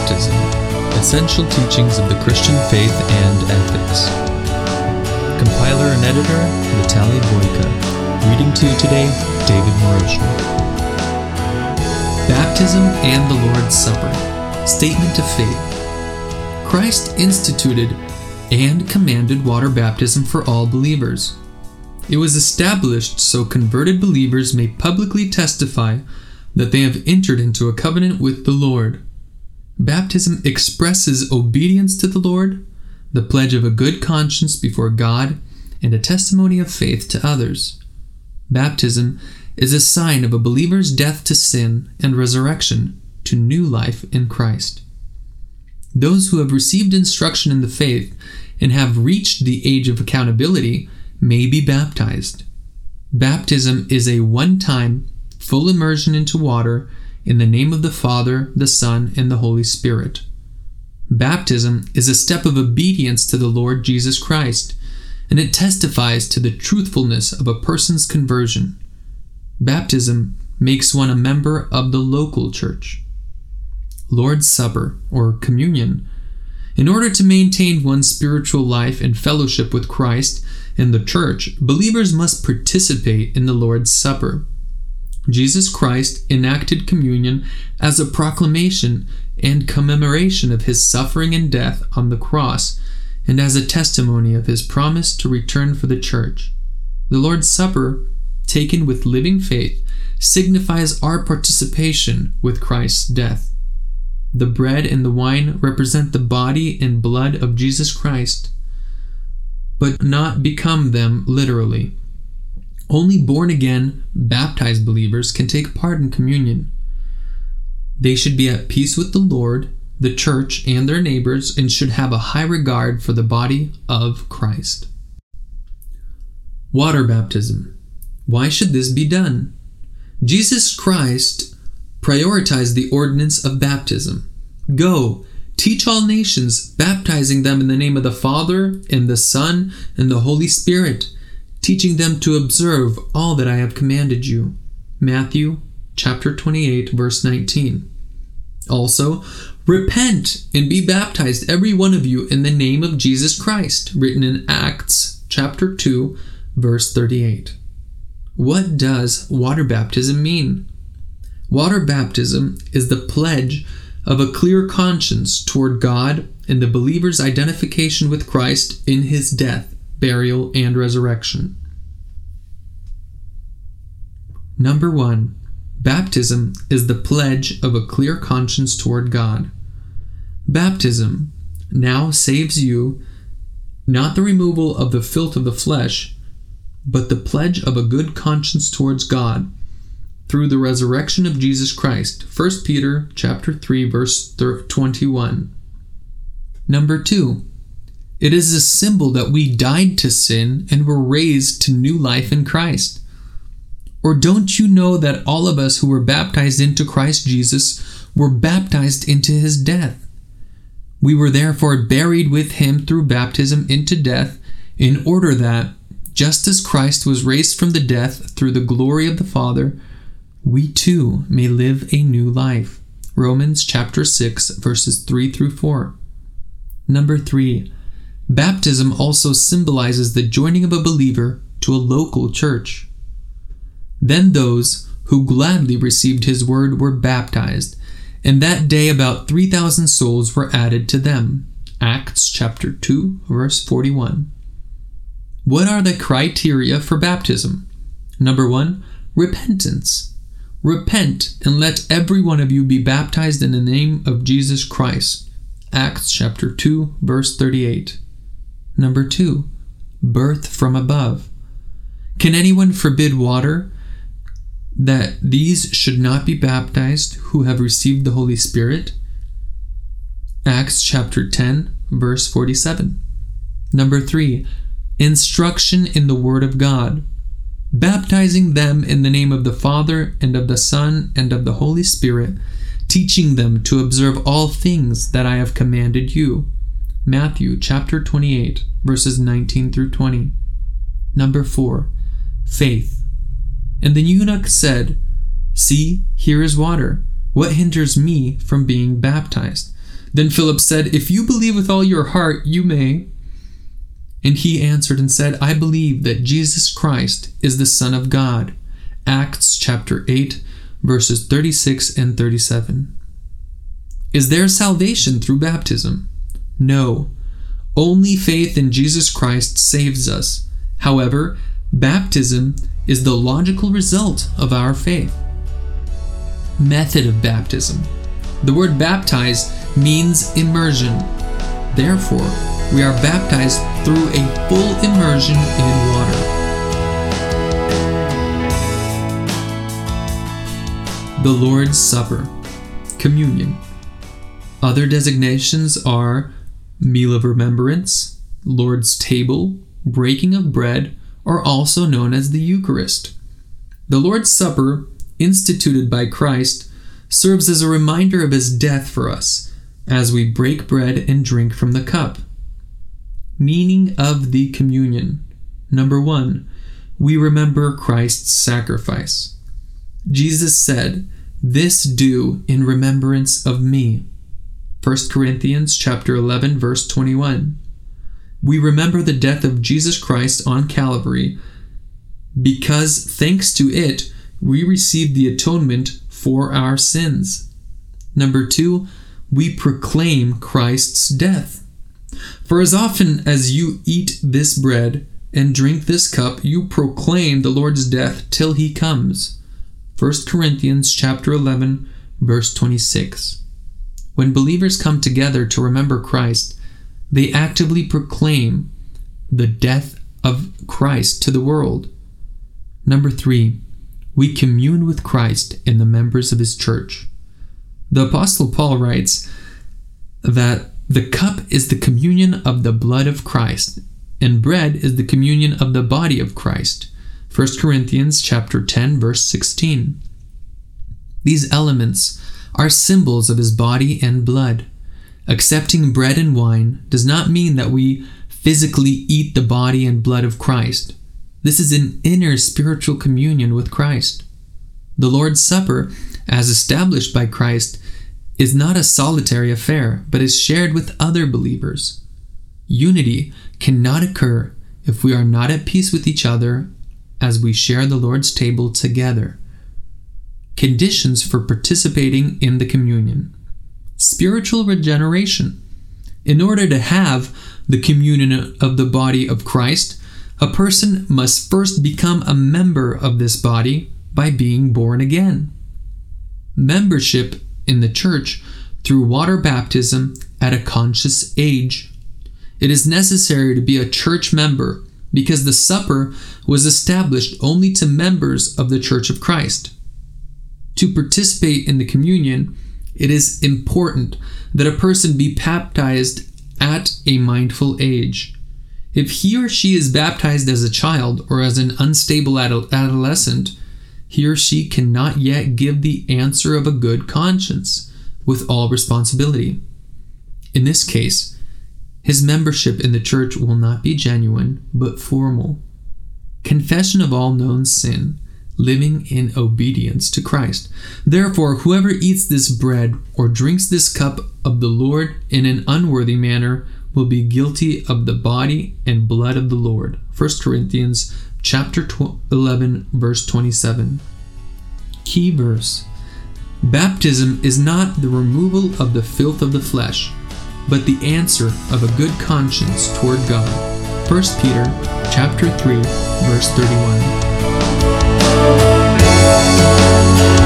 Baptism, Essential Teachings of the Christian Faith and Ethics. Compiler and editor, Vitaly Voyka. Reading to you today, David Moroshny. Baptism and the Lord's Supper. Statement of Faith. Christ instituted and commanded water baptism for all believers. It was established so converted believers may publicly testify that they have entered into a covenant with the Lord. Baptism expresses obedience to the Lord, the pledge of a good conscience before God, and a testimony of faith to others. Baptism is a sign of a believer's death to sin and resurrection to new life in Christ. Those who have received instruction in the faith and have reached the age of accountability may be baptized. Baptism is a one-time, full immersion into water in the name of the Father, the Son, and the Holy Spirit. Baptism is a step of obedience to the Lord Jesus Christ, and it testifies to the truthfulness of a person's conversion. Baptism makes one a member of the local church. Lord's Supper, or communion. In order to maintain one's spiritual life and fellowship with Christ and the church, believers must participate in the Lord's Supper. Jesus Christ enacted communion as a proclamation and commemoration of his suffering and death on the cross, and as a testimony of his promise to return for the church. The Lord's Supper, taken with living faith, signifies our participation with Christ's death. The bread and the wine represent the body and blood of Jesus Christ, but not become them literally. Only born-again, baptized believers can take part in communion. They should be at peace with the Lord, the church, and their neighbors, and should have a high regard for the body of Christ. Water baptism. Why should this be done? Jesus Christ prioritized the ordinance of baptism. Go, teach all nations, baptizing them in the name of the Father, and the Son, and the Holy Spirit, teaching them to observe all that I have commanded you. Matthew chapter 28, verse 19. Also, repent and be baptized, every one of you, in the name of Jesus Christ, written in Acts chapter 2, verse 38. What does water baptism mean? Water baptism is the pledge of a clear conscience toward God and the believer's identification with Christ in his death, burial, and resurrection. Number 1. Baptism is the pledge of a clear conscience toward God. Baptism now saves you, not the removal of the filth of the flesh, but the pledge of a good conscience towards God through the resurrection of Jesus Christ. 1 Peter chapter 3, verse 21. Number 2. It is a symbol that we died to sin and were raised to new life in Christ. Or don't you know that all of us who were baptized into Christ Jesus were baptized into his death? We were therefore buried with him through baptism into death, in order that, just as Christ was raised from the death through the glory of the Father, we too may live a new life. Romans chapter 6, verses 3 through 4. Number 3. Baptism also symbolizes the joining of a believer to a local church. Then those who gladly received his word were baptized, and that day about 3,000 souls were added to them. Acts chapter 2, verse 41. What are the criteria for baptism? Number 1, repentance. Repent and let every one of you be baptized in the name of Jesus Christ. Acts chapter 2, verse 38. Number 2, birth from above. Can anyone forbid water that these should not be baptized who have received the Holy Spirit? Acts chapter 10, verse 47. Number 3, instruction in the Word of God. Baptizing them in the name of the Father, and of the Son, and of the Holy Spirit, teaching them to observe all things that I have commanded you. Matthew chapter 28, verses 19 through 20. Number 4, faith. And the eunuch said, "See, here is water. What hinders me from being baptized?" Then Philip said, "If you believe with all your heart, you may." And he answered and said, "I believe that Jesus Christ is the Son of God." Acts chapter 8, verses 36 and 37. Is there salvation through baptism? No. Only faith in Jesus Christ saves us. However, baptism is the logical result of our faith. Method of baptism. The word baptize means immersion. Therefore, we are baptized through a full immersion in water. The Lord's Supper, Communion. Other designations are Meal of Remembrance, Lord's Table, Breaking of Bread, or also known as the Eucharist. The Lord's Supper, instituted by Christ, serves as a reminder of his death for us as we break bread and drink from the cup. Meaning of the communion. Number 1, we remember Christ's sacrifice. Jesus said, "This do in remembrance of me." 1 Corinthians chapter 11, verse 21. We remember the death of Jesus Christ on Calvary because, thanks to it, we receive the atonement for our sins. Number 2, we proclaim Christ's death. For as often as you eat this bread and drink this cup, you proclaim the Lord's death till he comes. 1 Corinthians chapter 11, verse 26. When believers come together to remember Christ, they actively proclaim the death of Christ to the world. Number 3, we commune with Christ in the members of his church. The Apostle Paul writes that the cup is the communion of the blood of Christ, and bread is the communion of the body of Christ. 1 Corinthians chapter 10, verse 16. These elements are symbols of his body and blood. Accepting bread and wine does not mean that we physically eat the body and blood of Christ. This is an inner spiritual communion with Christ. The Lord's Supper, as established by Christ, is not a solitary affair, but is shared with other believers. Unity cannot occur if we are not at peace with each other as we share the Lord's table together. Conditions for participating in the communion. Spiritual regeneration. In order to have the communion of the body of Christ, a person must first become a member of this body by being born again. Membership in the church through water baptism at a conscious age. It is necessary to be a church member because the supper was established only to members of the Church of Christ. To participate in the communion, it is important that a person be baptized at a mindful age. If he or she is baptized as a child or as an unstable adolescent, he or she cannot yet give the answer of a good conscience with all responsibility. In this case, his membership in the church will not be genuine but formal. Confession of all known sin, living in obedience to Christ. Therefore, whoever eats this bread or drinks this cup of the Lord in an unworthy manner will be guilty of the body and blood of the Lord. 1 Corinthians chapter 11, verse 27. Key verse. Baptism is not the removal of the filth of the flesh, but the answer of a good conscience toward God. 1 Peter chapter 3, verse 31.